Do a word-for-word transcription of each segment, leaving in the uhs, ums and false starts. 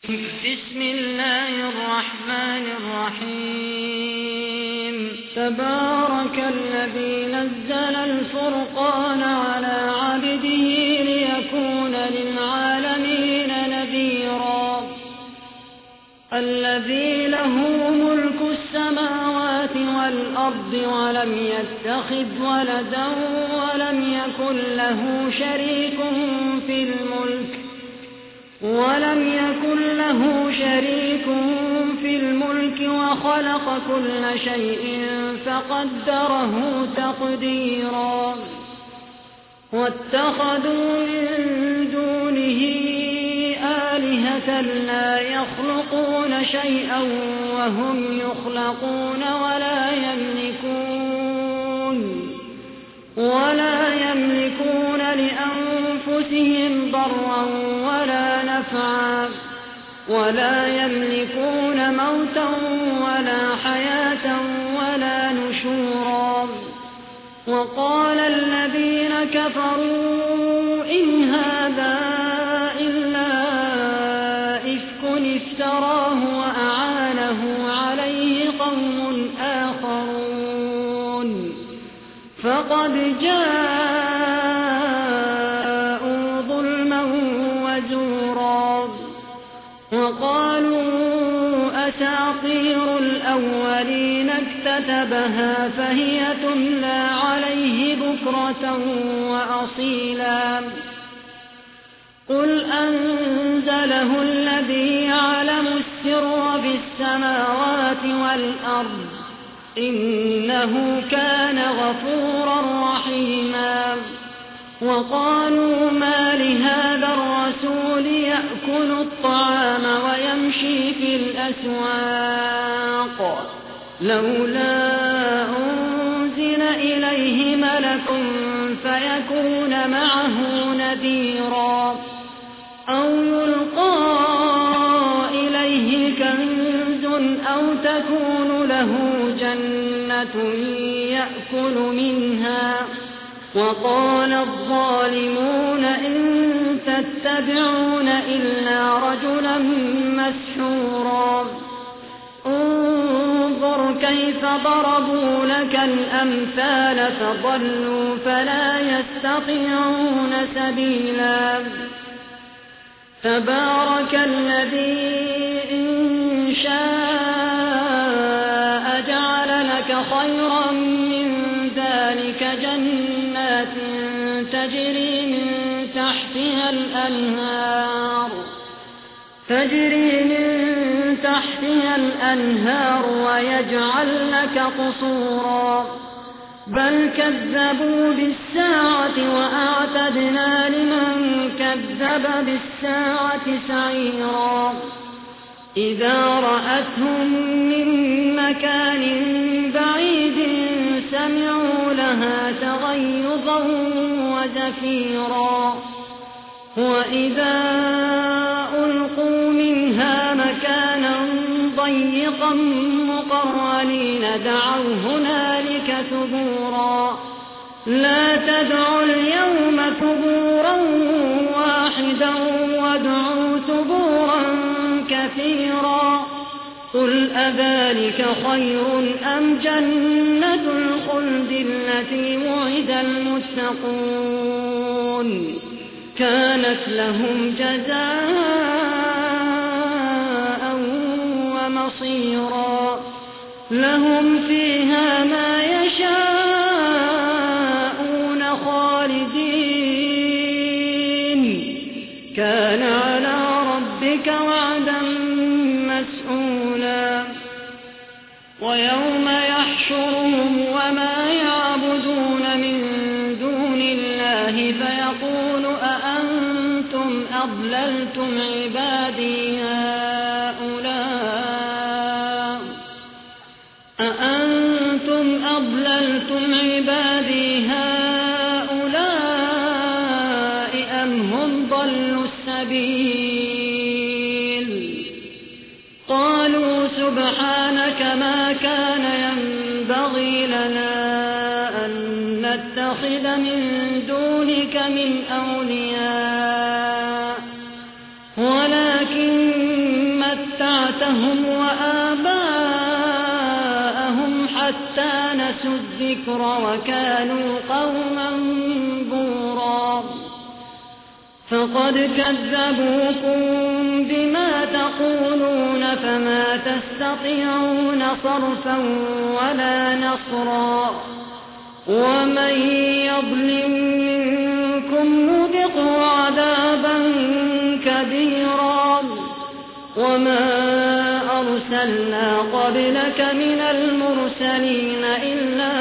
بسم الله الرحمن الرحيم تبارك الذي نزل الفرقان على عبده ليكون للعالمين نذيرا الذي له ملك السماوات والأرض ولم يتخذ ولدا ولم يكن له شريك في الملك ولم يكن له شريك في الملك وخلق كل شيء فقدره تقديرا واتخذوا من دونه آلهة لا يخلقون شيئا وهم يخلقون ولا يملكون ولا يملكون لأنفسهم ضرا ولا نفعا ولا يملكون موتا ولا حياة ولا نشورا وقال الذين كفروا إن هذا إلا إفك افتراه وأعانه عليه قوم آخرون فقد جاءوا ظلما وزورا وقالوا أساطير الأولين اكتتبها فهي تملى عليه بكرة وأصيلا قل أنزله الذي يعلم السر في السماوات والأرض إنه كان غفورا رحيما وقالوا ما لهذا الرسول يأكل الطعام ويمشي في الأسواق لولا أنزل إليه ملك فيكون معه نذيرا أو يلقى إليه كنز أو تكون له جنة يأكل منها وقال الظالمون إن تتبعون إلا رجلا مسحورا انظر كيف ضربوا لك الأمثال فضلوا فلا يستطيعون سبيلا تبارك الذي إن شاء جعل لك خيرا من ذلك جنات تجري من تحتها الأنهار تجري من تحتها الأنهار ويجعل لك قصورا بل كذبوا بالساعة وأعتدنا لمن كذب بالساعة سعيرا إذا رأتهم من مكان بعيد سمعوا لها تغيظا وزفيرا وإذا ألقوا منها مكانا ضيقا مقرنين دعوا هنالك ثبورا لا تدعوا اليوم ثبورا واحدا وادعوا ثبورا كثيرا قل أذلك خير أم جنة الخلد التي وعد المتقون كانت لهم جزاء ومصيرا لهم فيها ما يشاءون خالدين كان على ربك وعدا مسئولا ويوم يحشرهم وما يعبدون من دون الله فيقول أأنتم أضللتم عبادي هؤلاء أأنتم أضللتم عبادي هؤلاء أم هم ضلوا السبيل قالوا سبحانك ما كان ينبغي لنا أن نتخذ من دونك من أولياء ولكن أبناءهم وآباءهم حتى نسوا الذكر وكانوا قوما بورا فقد كذبوكم بما تقولون فما تستطيعون صرفا ولا نصرا ومن يظلم منكم نذقه عذابا كبيرا وما أرسلنا قبلك من المرسلين إلا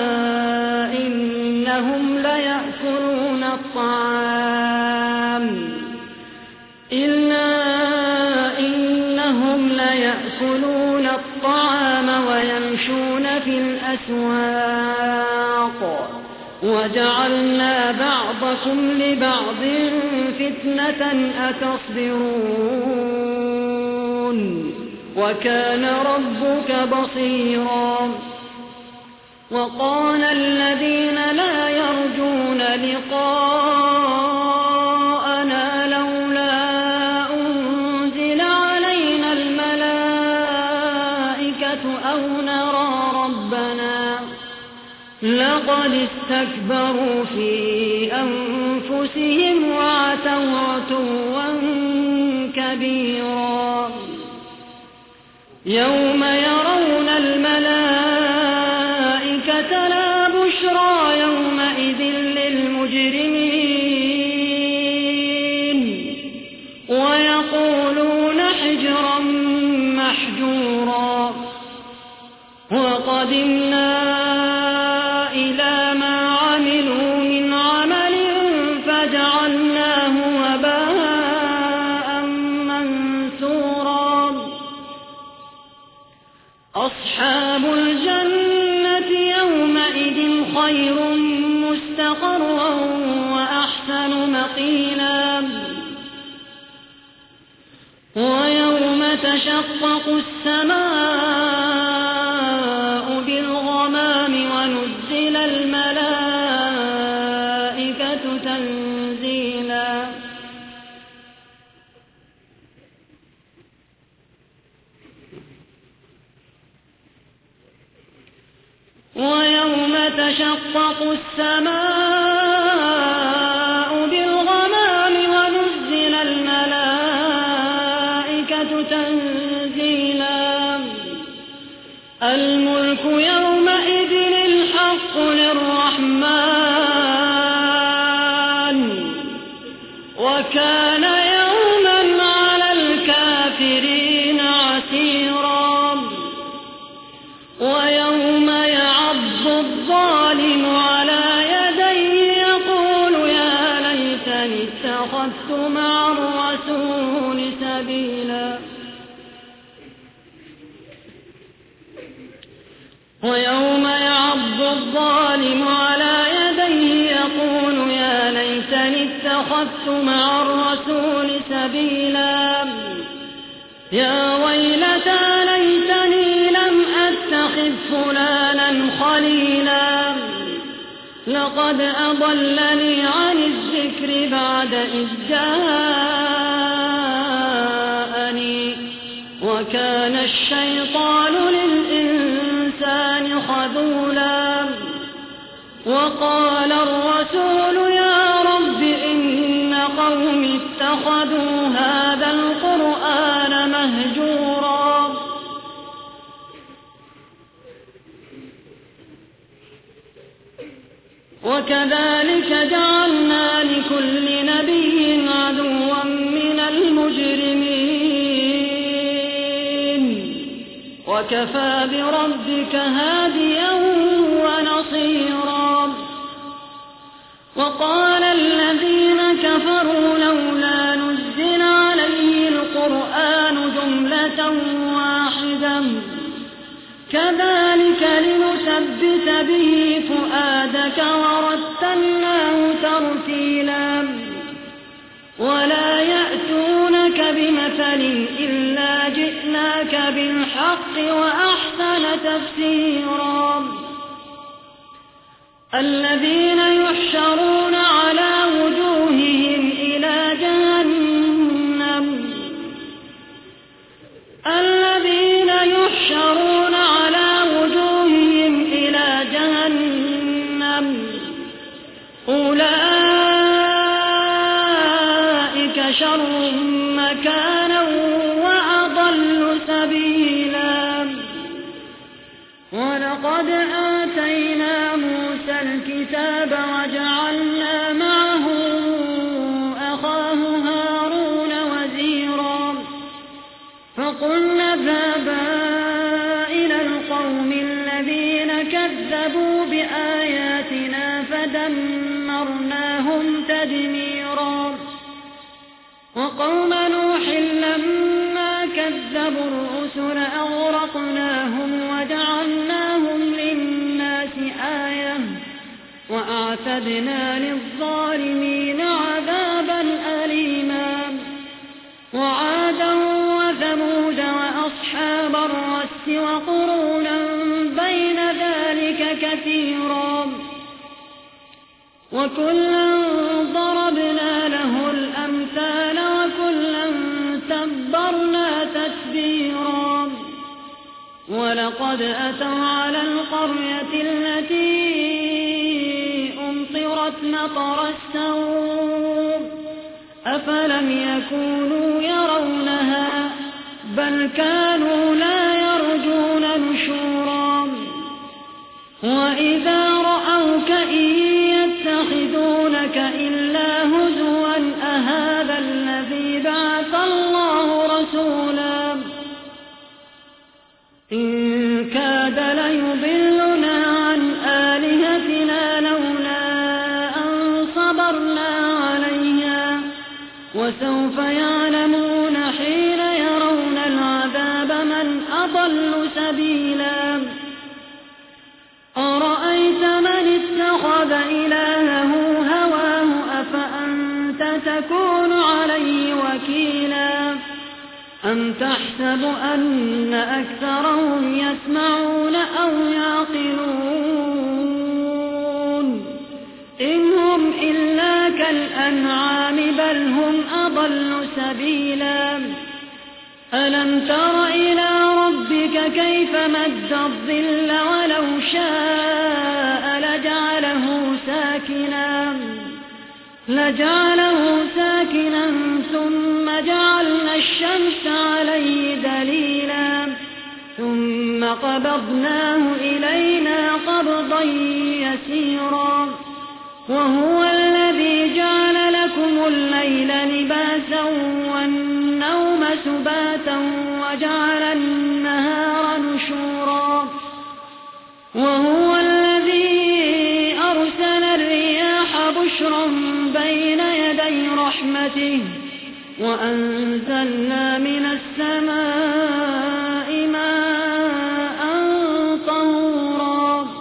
إنهم ليأكلون الطعام إلا إنهم ليأكلون الطعام ويمشون في الأسواق وجعلنا بعضكم لبعض فتنة أتصبرون وكان ربك بصيرا وقال الذين لا يرجون لقاءنا لولا أنزل علينا الملائكة أو نرى ربنا لقد استكبروا في أنفسهم وعتوا عتوا كبيرا يوم يرون الملائكة لا بشرى يومئذ للمجرمين ويقولون حجرا محجورا وقدمنا إلى ما عملوا من عمل فجعلناه هباء منثورا أصحاب الجنة يومئذ خير مستقرا وأحسن مقيلا ويوم تشقق السماء بالغمام ونزل الملائكة تنزيلا ويوم تشقق السماء بالغمام ونزل الملائكة تنزيلا الملك يومئذ الحق للرحمن وكان يوما على الكافرين عسيرا ويوم يعض الظالم على يديه يقول يا ليتني اتخذت مع الرسول سبيلا ويوم يعض الظالم على يديه يقول يا ليتني اتخذت مع الرسول سبيلا يا ويلتى ليتني لم أتخذ فلانا خليلا لقد أضلني عن الذكر بعد إذ جاءني وكان الشيطان للإنسان خذولا وقال الرسول يا رب إن قومي اتخذوا هذا القرآن مهجورا وكذلك جعلنا لكل نبي عدوا من المجرمين وكفى بربك هاديا ونصيرا وقال الذين كفروا لولا نزل عليه القرآن جملة واحدة كذلك لنثبت به فؤادك ورتلناه ترتيلا ولا يأتونك بمثل إلا جئناك بالحق وأحسن تفسيرا الذين يحشرون على وجوههم إلى جهنم فقلنا اذهبا إلى القوم الذين كذبوا بآياتنا فدمرناهم تدميرا وقوم نوح لما كذبوا الرسل أغرقناهم وجعلناهم للناس آية وأعتدنا للظالمين عذابا أليما وعادا وثمود وأصحاب الرس وقرونا بين ذلك كثيرا وكلا ضربنا له الأمثال وكلا تبرنا تتبيرا ولقد أتوا على القرية التي أمطرت مطر السوء أفلم يكونوا يرونها بل كانوا لا يرجون نشورا وإذا رأوك إن يتخذونك إلا هزوا أهذا الذي بعث الله رسولا إن كاد ليضلنا عن آلهتنا لولا أن صبرنا عليها وسوف يعلمون حين يرون العذاب من أضل سبيلا أرأيت من اتخذ إلهه هواه أفأنت تكون عليه وكيلا أم تحسب أن أكثرهم يسمعون أو يعقلون إن هم إلا كالأنعام بل هم أضل سبيلا ألم تر إلى ربك كيف مد الظل ولو شاء لجعله ساكنا لجعله ساكنا ثم جعلنا الشمس عليه دليلا ثم قبضناه إلينا قبضا يسيرا وهو الذي جعل لكم الليل لباسا والنوم سباتا وجعل النهار نشورا وهو الذي أرسل الرياح بشرا بين يدي رحمته وأنزلنا من السماء ماء طهورا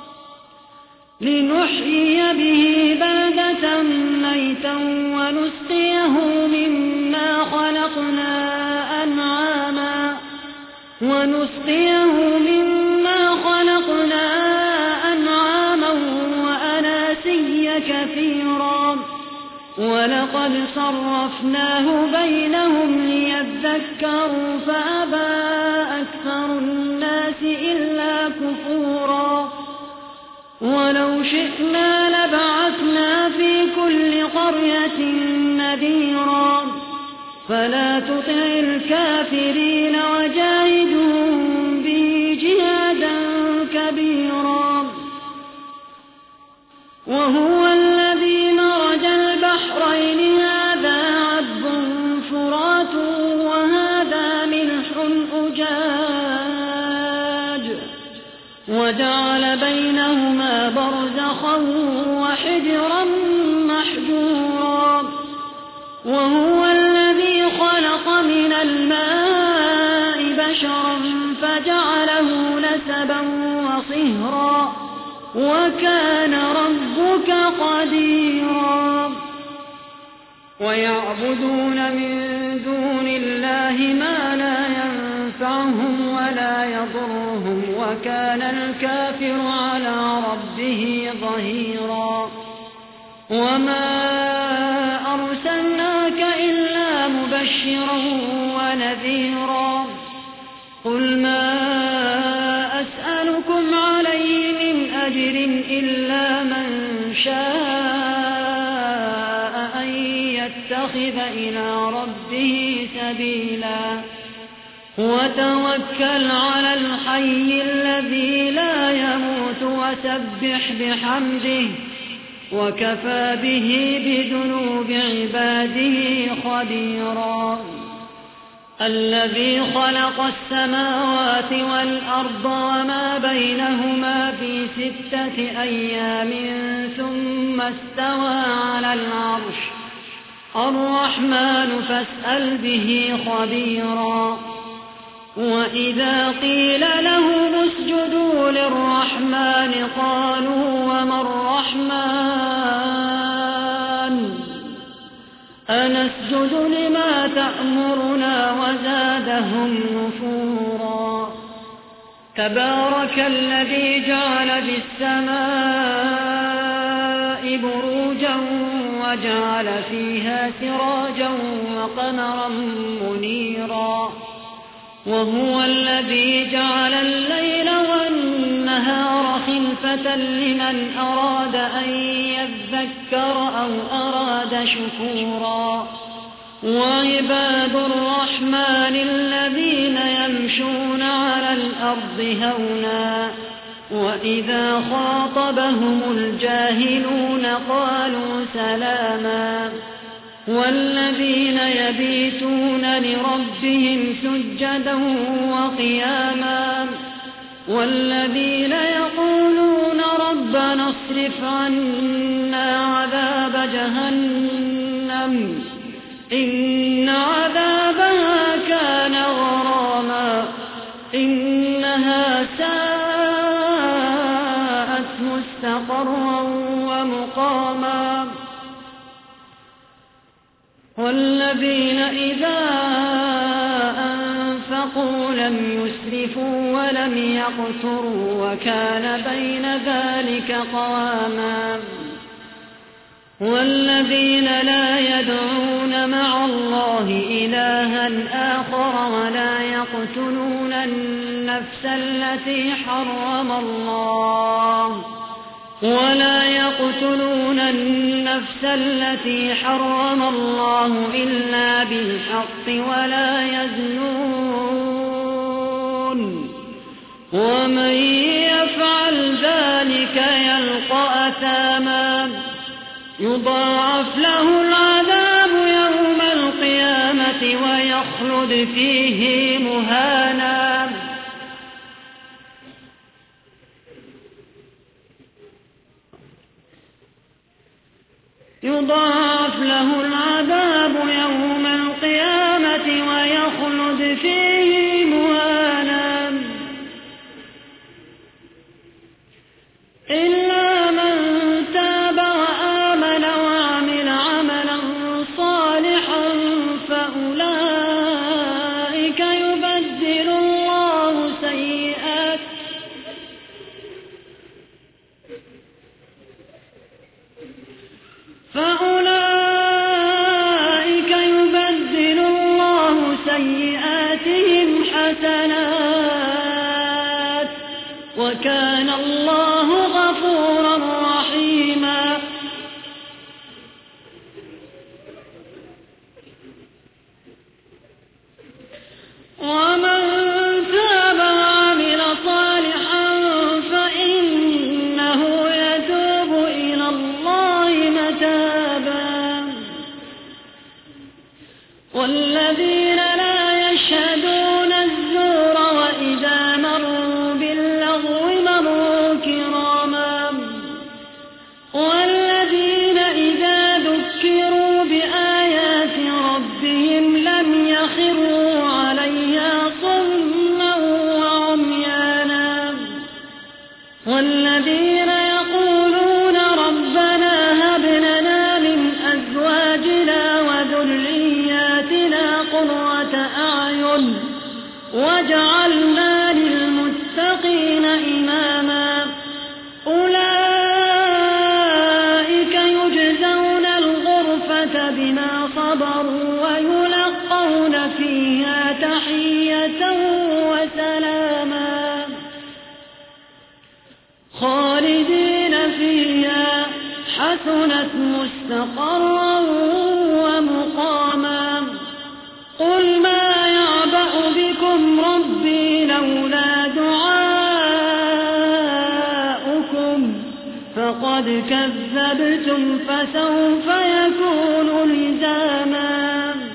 لنحيي به بلدة ميتا ونسقيه مما خلقنا أنعاما ونسقيه مما خلقنا أنعاما وأناسيا كثيرا ولقد صرفناه بينهم ليذكروا فأبى أكثر الناس إلا كفورا ولو شئنا لبعثنا في كل قرية نذيرا فلا تطع الكافرين وجاهدهم به جهادا كبيرا وهو الذي مرج البحرين هذا عذب فرات وهذا ملح أجاج وجعل بينهما برزخا وحجرا محجورا وهو الذي خلق من الماء بشرا فجعله نسبا وصهرا وكان ربك قديرا ويعبدون من دون الله ما لا ينفعهم ولا يضرهم وكان الكافر على ربه ظهيرا وما أرسلناك إلا مبشرا ونذيرا قل ما أسألكم عليه من أجر إلا من شاء أن يتخذ إلى ربه سبيلا وتوكل على الحي الذي لا يموت وسبح بحمده وكفى به بذنوب عباده خبيرا الذي خلق السماوات والأرض وما بينهما في ستة أيام ثم استوى على العرش الرحمن فاسأل به خبيرا وإذا قيل لهم اسجدوا للرحمن قالوا وما الرحمن أنسجد لما تأمرنا وزادهم نفورا تبارك الذي جعل في السماء بروجا وجعل فيها سراجا وقمرا منيرا وهو الذي جعل الليل والنهار خلفة لمن أراد أن يذكر أو أراد شكورا وعباد الرحمن الذين يمشون على الأرض هونا وإذا خاطبهم الجاهلون قالوا سلاما والذين يبيتون لربهم سجدا وقياما والذين يقولون ربنا اصرف عنا عذاب جهنم إن عذابها كان غراما إنها ساءت مستقرا ومقاما والذين إذا أنفقوا لم يسرفوا ولم يقتروا وكان بين ذلك قواما والذين لا يدعون مع الله إلها آخر ولا يقتلون النفس التي حرم الله ولا يقتلون النفس التي حرم الله إلا بالحق ولا يزنون ومن يفعل ذلك يلقى أثاما يضاعف له العذاب يوم القيامة ويخلد فيه مهانا يضاعف له العذاب يوم القيامة ويخلد فيه مهانا إلا من تاب وآمن وعمل عملا صالحا فأولئك يبدل الله سيئات فأولئك يبدل الله سيئاتهم حسنات وكان الله غفورا رحيما ومن تاب وعمل صالحا فإنه يتوب إلى الله متابا والذين لا يشهدون الزور وإذا مروا باللغو مروا كراما والذين إذا ذكروا بآيات ربهم لم يخروا عليها صما وعميانا والذين يقولون ربنا هب لنا من أزواجنا وذرياتنا قرة أعين واجعلنا للمتقين إماما أولئك يجزون الغرفة بما صبروا ويلقون فيها تحية وسلاما خالدين فيها حسنت مستقرا ومقاما قل ما يعبأ بكم ربي لولا دعاؤكم فقد كذبتم فسوف يكون لزاما